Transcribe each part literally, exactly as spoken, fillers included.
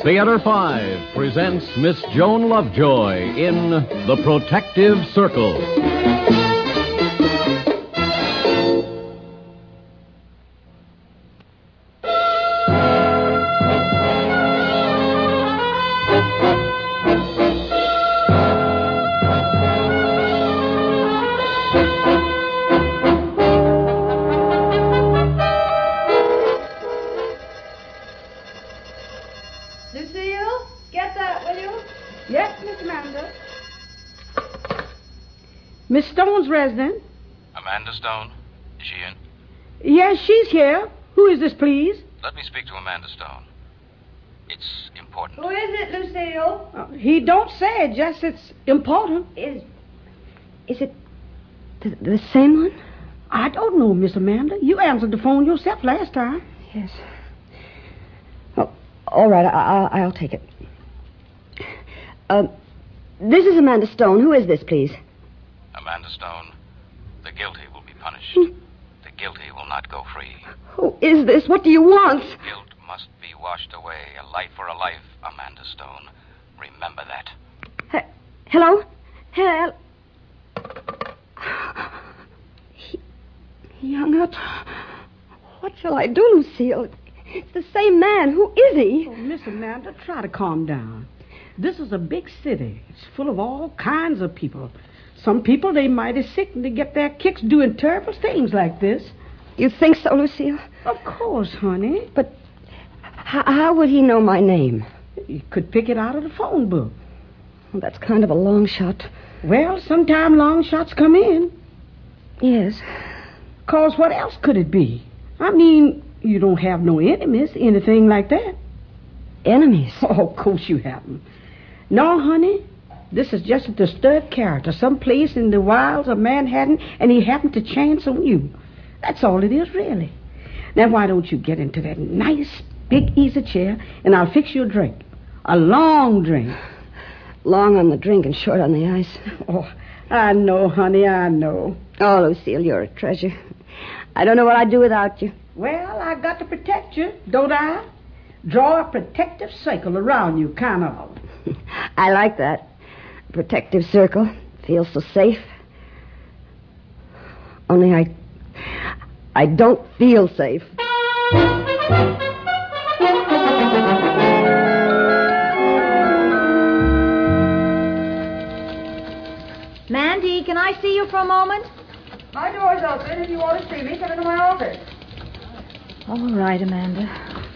Theater five presents Miss Joan Lovejoy in The Protective Circle. Lucille, get that, will you? Yes, Miss Amanda. Miss Stone's resident. Amanda Stone? Is she in? Yes, she's here. Who is this, please? Let me speak to Amanda Stone. It's important. Who is it, Lucille? Uh, he don't say it, just it's important. Is... Is it the, the same one? I don't know, Miss Amanda. You answered the phone yourself last time. Yes. Oh, all right, I, I, I'll take it. Uh, this is Amanda Stone. Who is this, please? Amanda Stone, the guilty will be punished. Hmm. The guilty will not go free. Who is this? What do you want? Guilt must be washed away. A life for a life, Amanda Stone. Remember that. He- hello? Hel- he, he hung up. What shall I do, Lucille? It's the same man. Who is he? Oh, Miss Amanda, try to calm down. This is a big city. It's full of all kinds of people. Some people, they mighty sick and they get their kicks doing terrible things like this. You think so, Lucille? Of course, honey. But h- how would he know my name? You could pick it out of the phone book. Well, that's kind of a long shot. Well, sometime long shots come in. Yes. Cause what else could it be? I mean, you don't have no enemies, anything like that. Enemies? Oh, of course you haven't. No, honey. This is just a disturbed character, someplace in the wilds of Manhattan, and he happened to chance on you. That's all it is, really. Now, why don't you get into that nice, big, easy chair, and I'll fix you a drink. A long drink. Long on the drink and short on the ice. Oh, I know, honey, I know. Oh, Lucille, you're a treasure. I don't know what I'd do without you. Well, I got to protect you, don't I? Draw a protective circle around you, kind of. I like that. Protective circle. Feels so safe. Only I... I don't feel safe. Mandy, can I see you for a moment? My door's open. If you want to see me, come into my office. All right, Amanda.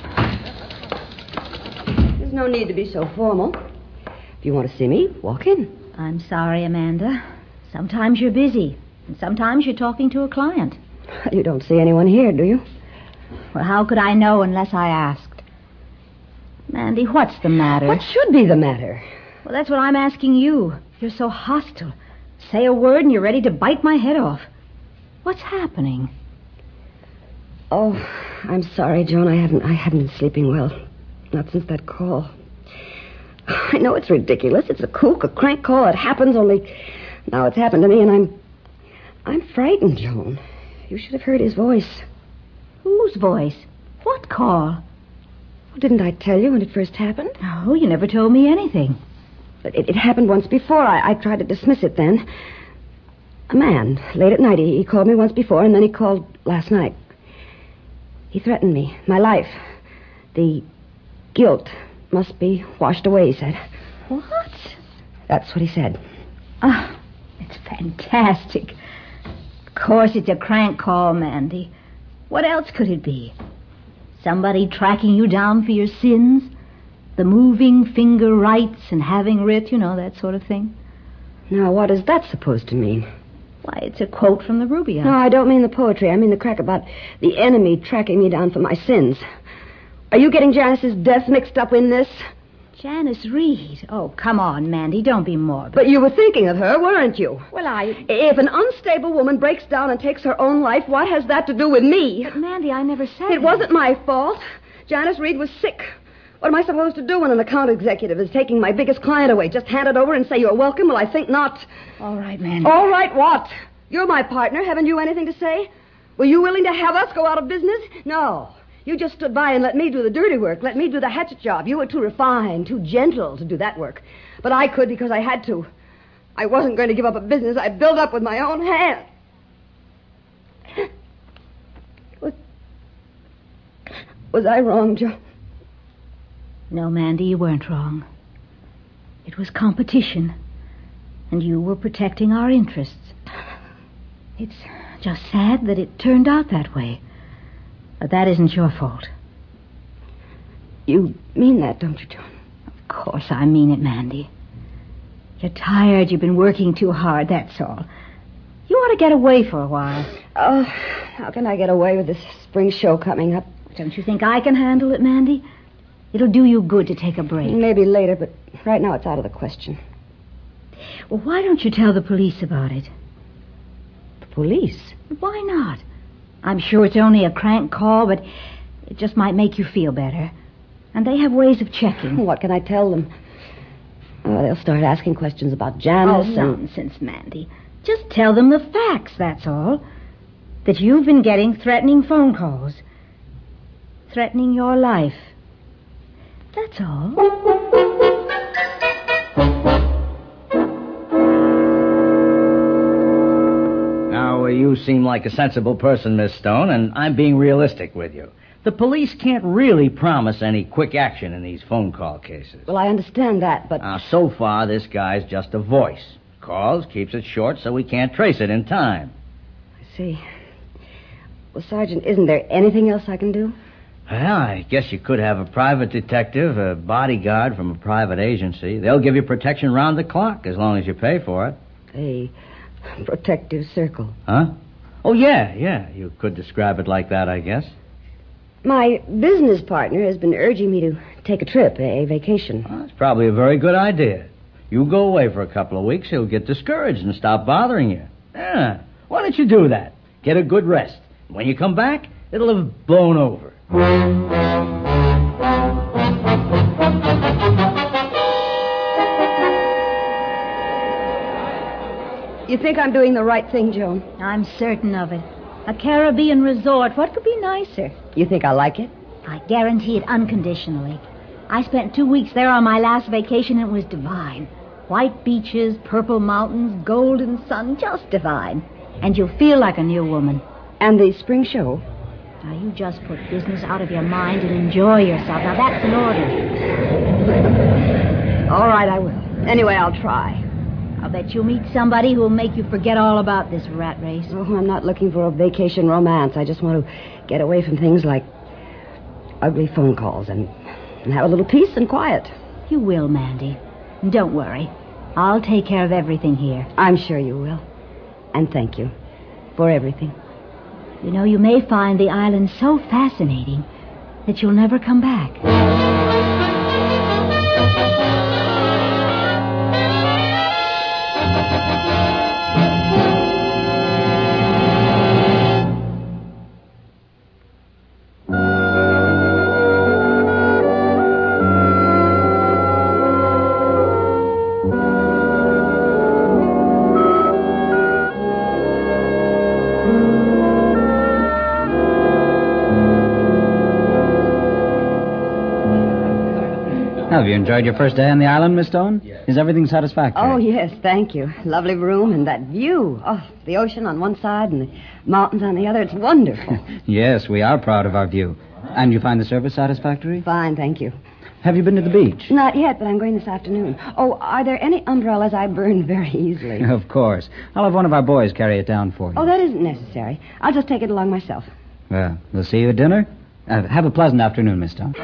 There's no need to be so formal. If you want to see me, walk in. I'm sorry, Amanda. Sometimes you're busy, and sometimes you're talking to a client. You don't see anyone here, do you? Well, how could I know unless I asked? Mandy, what's the matter? What should be the matter? Well, that's what I'm asking you. You're so hostile. Say a word and you're ready to bite my head off. What's happening? Oh, I'm sorry, Joan. I haven't I haven't been sleeping well. Not since that call. I know it's ridiculous. It's a kook, a crank call. It happens, only now it's happened to me, and I'm... I'm frightened, Joan. You should have heard his voice. Whose voice? What call? Well, didn't I tell you when it first happened? Oh, you never told me anything. But it, it happened once before. I, I tried to dismiss it then. A man, late at night, he, he called me once before, and then he called last night. He threatened me, my life. The guilt must be washed away, he said. What? That's what he said. Oh, it's fantastic. Of course it's a crank call, Mandy. What else could it be? Somebody tracking you down for your sins? The moving finger rights and having writ, you know, that sort of thing. Now, what is that supposed to mean? Why, it's a quote from the Rubaiyat. No, I don't mean the poetry. I mean the crack about the enemy tracking me down for my sins. Are you getting Janice's death mixed up in this? Janice Reed. Oh, come on, Mandy, don't be morbid. But you were thinking of her, weren't you? Well, I... If an unstable woman breaks down and takes her own life, what has that to do with me? But, Mandy, I never said It wasn't my fault. Janice Reed was sick. What am I supposed to do when an account executive is taking my biggest client away? Just hand it over and say you're welcome? Well, I think not. All right, Mandy. All right, what? You're my partner. Haven't you anything to say? Were you willing to have us go out of business? No. You just stood by and let me do the dirty work, let me do the hatchet job. You were too refined, too gentle to do that work. But I could because I had to. I wasn't going to give up a business I built up with my own hands. Was, was I wrong, Joe? No, Mandy, you weren't wrong. It was competition, and you were protecting our interests. It's just sad that it turned out that way. But that isn't your fault. You mean that, don't you, John? Of course I mean it, Mandy. You're tired, you've been working too hard, that's all. You ought to get away for a while. Oh, how can I get away with this spring show coming up? Don't you think I can handle it, Mandy? It'll do you good to take a break. Maybe later, but right now it's out of the question. Well, why don't you tell the police about it? The police? Why not? I'm sure it's only a crank call, but it just might make you feel better. And they have ways of checking. What can I tell them? Oh, they'll start asking questions about Janice. Oh, and... nonsense, Mandy. Just tell them the facts, that's all. That you've been getting threatening phone calls. Threatening your life. That's all. Now, uh, you seem like a sensible person, Miss Stone, and I'm being realistic with you. The police can't really promise any quick action in these phone call cases. Well, I understand that, but... Now, so far, this guy's just a voice. Calls, keeps it short so we can't trace it in time. I see. Well, Sergeant, isn't there anything else I can do? Well, I guess you could have a private detective, a bodyguard from a private agency. They'll give you protection round the clock as long as you pay for it. A protective circle. Huh? Oh, yeah, yeah. You could describe it like that, I guess. My business partner has been urging me to take a trip, a vacation. Well, that's probably a very good idea. You go away for a couple of weeks, he'll get discouraged and stop bothering you. Yeah. Why don't you do that? Get a good rest. When you come back, it'll have blown over. You think I'm doing the right thing, Joan? I'm certain of it. A Caribbean resort. What could be nicer? You think I like it? I guarantee it unconditionally. I spent two weeks there on my last vacation, and it was divine. White beaches, purple mountains, golden sun, just divine. And you'll feel like a new woman. And the spring show? Now, you just put business out of your mind and enjoy yourself. Now, that's an order. All right, I will. Anyway, I'll try. I'll bet you'll meet somebody who'll make you forget all about this rat race. Oh, I'm not looking for a vacation romance. I just want to get away from things like ugly phone calls and, and have a little peace and quiet. You will, Mandy. And don't worry. I'll take care of everything here. I'm sure you will. And thank you for everything. You know, you may find the island so fascinating that you'll never come back. Have you enjoyed your first day on the island, Miss Stone? Yes. Is everything satisfactory? Oh, yes, thank you. Lovely room and that view. Oh, the ocean on one side and the mountains on the other. It's wonderful. Yes, we are proud of our view. And you find the service satisfactory? Fine, thank you. Have you been to the beach? Not yet, but I'm going this afternoon. Oh, are there any umbrellas? I burn very easily. Of course. I'll have one of our boys carry it down for you. Oh, that isn't necessary. I'll just take it along myself. Well, we'll see you at dinner. Uh, have a pleasant afternoon, Miss Stone.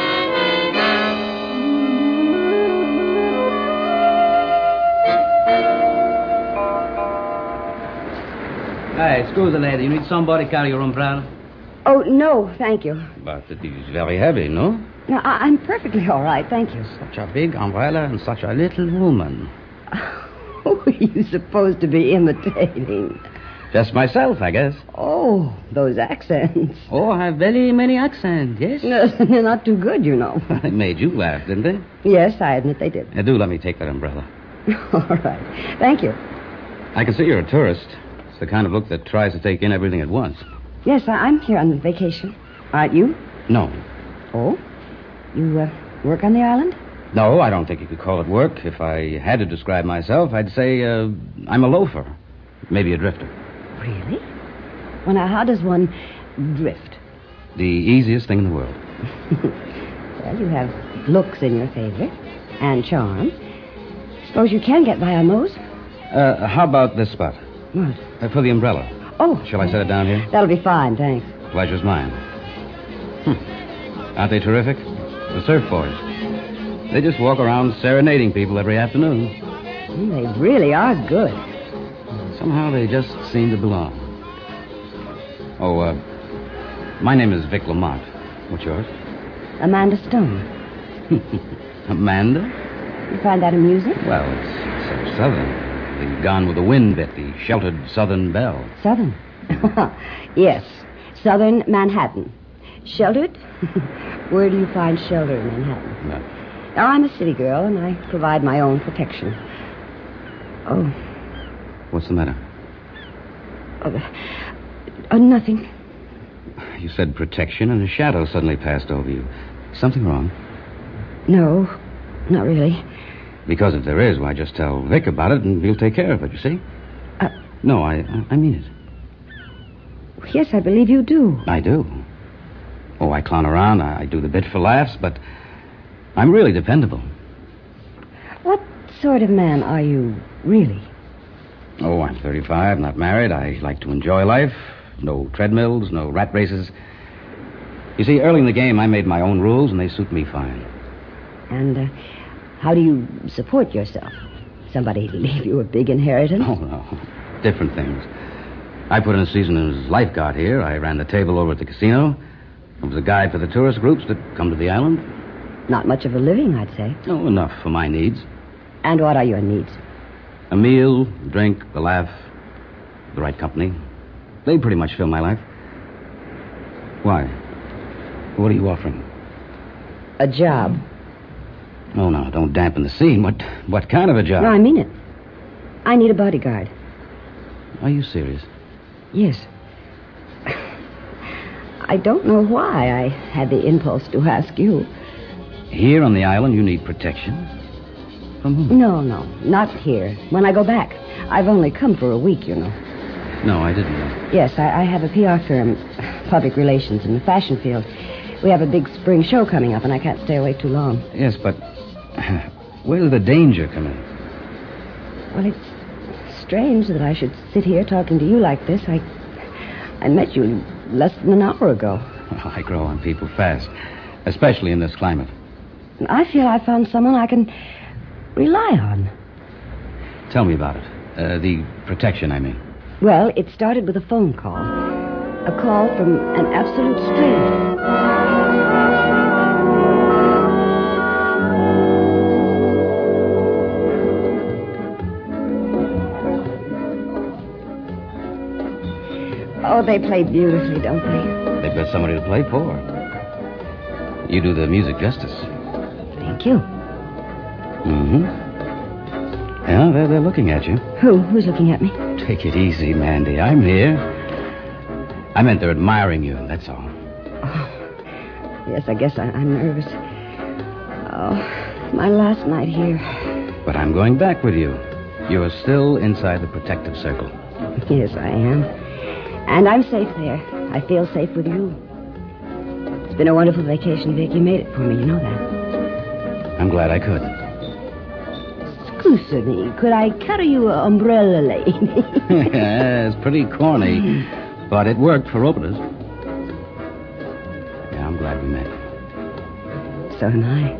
Hey, excuse the lady. You need somebody to carry your umbrella? Oh, no, thank you. But it is very heavy, no? No, I- I'm perfectly all right, thank you. Such a big umbrella and such a little woman. Who are you supposed to be imitating? Just myself, I guess. Oh, those accents. Oh, I have very many accents, yes? No, they're not too good, you know. I made you laugh, didn't they? Yes, I admit they did. Uh, do let me take that umbrella. All right. Thank you. I can see you're a tourist. It's the kind of look that tries to take in everything at once. Yes, I- I'm here on vacation. Aren't you? No. Oh? You uh, work on the island? No, I don't think you could call it work. If I had to describe myself, I'd say uh, I'm a loafer. Maybe a drifter. Really? Well, now, how does one drift? The easiest thing in the world. Well, you have looks in your favor. And charm. Suppose you can get by on those? Uh, how about this spot? What? Uh, for the umbrella. Oh. Shall I set it down here? That'll be fine, thanks. Pleasure's mine. Hm. Aren't they terrific? The surf boys. They just walk around serenading people every afternoon. Mm, they really are good. Somehow they just seem to belong. Oh, uh, my name is Vic Lamont. What's yours? Amanda Stone. Amanda? You find that amusing? Well, it's so southern. The Gone with the Wind bit, the sheltered southern belle. Southern? Yes. Southern Manhattan. Sheltered? Where do you find shelter in Manhattan? No. Now, I'm a city girl, and I provide my own protection. Oh. What's the matter? Oh, uh, nothing. You said protection, and a shadow suddenly passed over you. Something wrong? No, not really. Because if there is, why, just tell Vic about it, and he'll take care of it, you see? Uh, no, I, I mean it. Yes, I believe you do. I do. Oh, I clown around, I, I do the bit for laughs, but I'm really dependable. What sort of man are you, really? Oh, I'm thirty-five, not married. I like to enjoy life. No treadmills, no rat races. You see, early in the game, I made my own rules, and they suit me fine. And uh, how do you support yourself? Somebody leave you a big inheritance? Oh, no. Different things. I put in a season as lifeguard here. I ran the table over at the casino. I was a guide for the tourist groups that come to the island. Not much of a living, I'd say. Oh, enough for my needs. And what are your needs? A meal, drink, the laugh, the right company. They pretty much fill my life. Why? What are you offering? A job. Oh, no, don't dampen the scene. What what kind of a job? No, I mean it. I need a bodyguard. Are you serious? Yes. I don't know why I had the impulse to ask you. Here on the island, you need protection? From whom? No, no, not here. When I go back. I've only come for a week, you know. No, I didn't know. Yes, I, I have a P R firm, public relations in the fashion field. We have a big spring show coming up, and I can't stay away too long. Yes, but where did the danger come in? Well, it's strange that I should sit here talking to you like this. I, I met you less than an hour ago. Well, I grow on people fast, especially in this climate. I feel I found someone I can rely on. Tell me about it. Uh, the protection, I mean. Well, it started with a phone call. A call from an absolute stranger. Oh, they play beautifully, don't they? They've got somebody to play for. You do the music justice. Thank you. Mm-hmm. Yeah, they're, they're looking at you. Who? Who's looking at me? Take it easy, Mandy. I'm here. I meant they're admiring you, that's all. Oh, yes, I guess I, I'm nervous. Oh, my last night here. But I'm going back with you. You're still inside the protective circle. Yes, I am. And I'm safe there. I feel safe with you. It's been a wonderful vacation, Vic. You made it for me, you know that. I'm glad I could. Excuse me, could I carry you an umbrella, lady? Yeah, it's pretty corny, but it worked for openers. Yeah, I'm glad we met. So am I.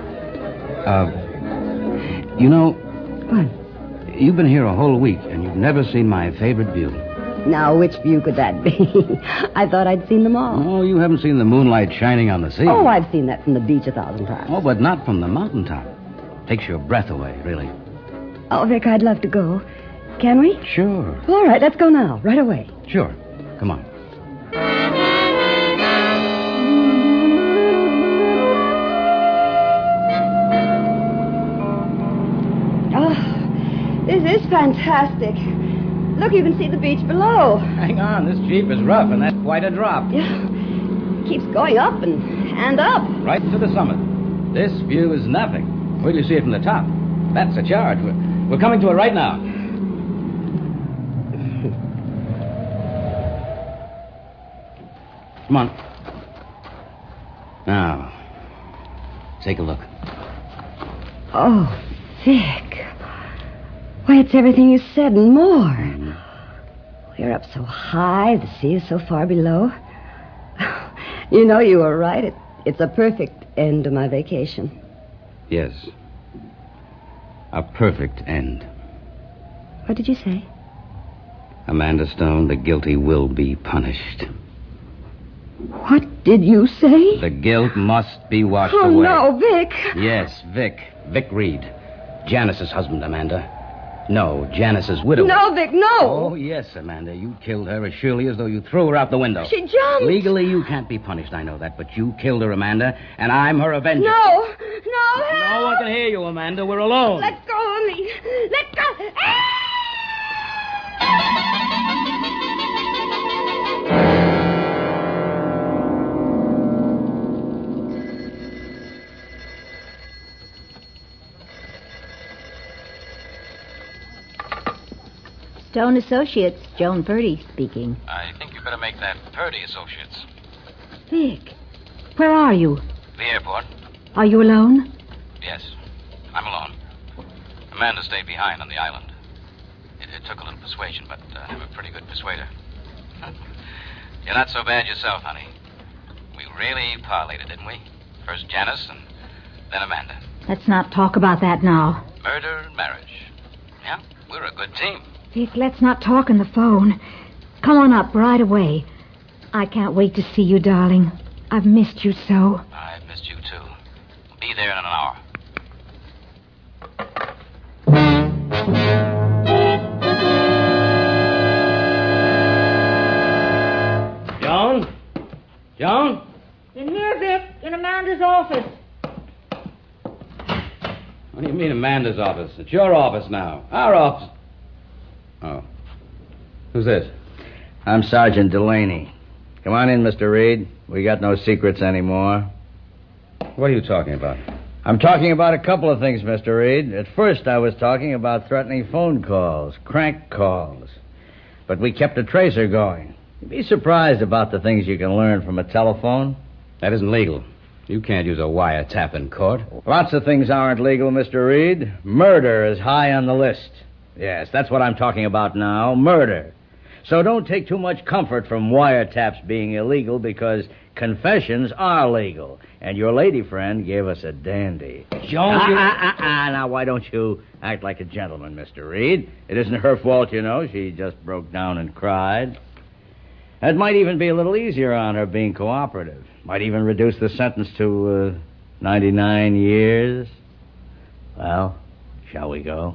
Uh, you know... What? You've been here a whole week, and you've never seen my favorite view. Now, which view could that be? I thought I'd seen them all. Oh, you haven't seen the moonlight shining on the sea. Oh, I've seen that from the beach a thousand times. Oh, but not from the mountaintop. Takes your breath away, really. Oh, Vic, I'd love to go. Can we? Sure. All right, let's go now, right away. Sure. Come on. Oh, this is fantastic. Look, you can see the beach below. Hang on, this jeep is rough, and that's quite a drop. Yeah. It keeps going up and, and up. Right to the summit. This view is nothing. Wait till you see it from the top. That's a charge. We're, we're coming to it right now. Come on. Now, take a look. Oh, Vic. Why, it's everything you said and more. Mm-hmm. We're up so high, the sea is so far below. You know, you were right. It, it's a perfect end to my vacation. Yes. A perfect end. What did you say? Amanda Stone, the guilty will be punished. What did you say? The guilt must be washed oh, away. Oh, no, Vic. Yes, Vic. Vic Reed. Janice's husband, Amanda. No, Janice's widow. No, Vic, no. Oh, yes, Amanda. You killed her as surely as though you threw her out the window. She jumped. Legally, you can't be punished, I know that, but you killed her, Amanda, and I'm her avenger. No, no, help. No one can hear you, Amanda. We're alone. Let go of me. Let go. Stone Associates, Joan Purdy speaking. I think you better make that Purdy Associates. Vic, where are you? The airport? Are you alone? Yes, I'm alone. Amanda stayed behind on the island. It, it took a little persuasion, but uh, I'm a pretty good persuader. You're not so bad yourself, honey. We really parlayed it, didn't we? First Janice and then Amanda. Let's not talk about that now. Murder and marriage. Yeah, we're a good team. Vic, let's not talk on the phone. Come on up right away. I can't wait to see you, darling. I've missed you so. I've missed you, too. Be there in an hour. Joan? Joan? In here, Vic, in Amanda's office. What do you mean, Amanda's office? It's your office now. Our office. Oh. Who's this? I'm Sergeant Delaney. Come on in, Mister Reed. We got no secrets anymore. What are you talking about? I'm talking about a couple of things, Mister Reed. At first, I was talking about threatening phone calls, crank calls. But we kept a tracer going. You'd be surprised about the things you can learn from a telephone. That isn't legal. You can't use a wiretap in court. Lots of things aren't legal, Mister Reed. Murder is high on the list. Yes, that's what I'm talking about now, murder. So don't take too much comfort from wiretaps being illegal because confessions are legal. And your lady friend gave us a dandy. Joan, ah, you... ah, ah, ah, now why don't you act like a gentleman, Mister Reed? It isn't her fault, you know. She just broke down and cried. It might even be a little easier on her being cooperative. Might even reduce the sentence to uh, ninety-nine years. Well, shall we go?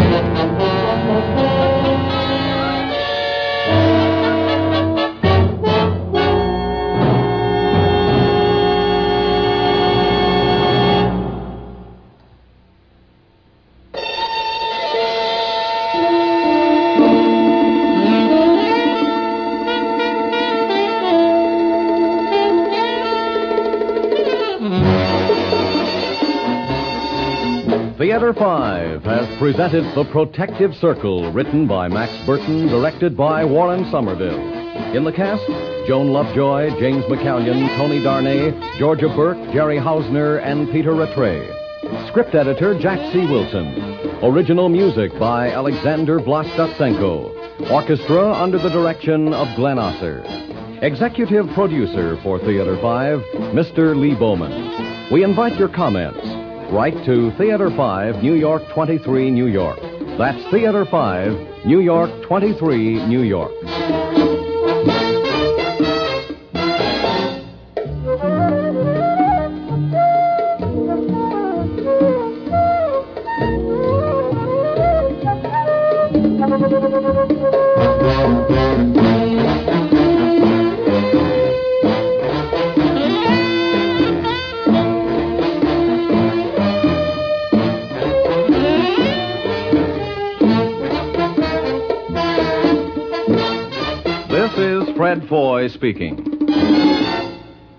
Theater five has presented The Protective Circle, written by Max Burton, directed by Warren Somerville. In the cast, Joan Lovejoy, James McCallion, Tony Darnay, Georgia Burke, Jerry Hausner, and Peter Rattray. Script editor, Jack C. Wilson. Original music by Alexander Vlastotsenko. Orchestra under the direction of Glenn Osser. Executive producer for Theater five, Mister Lee Bowman. We invite your comments. Write to Theater five, New York twenty-three, New York. That's Theater five, New York twenty-three, New York. Fred Foy speaking.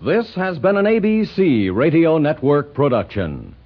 This has been an A B C Radio Network production.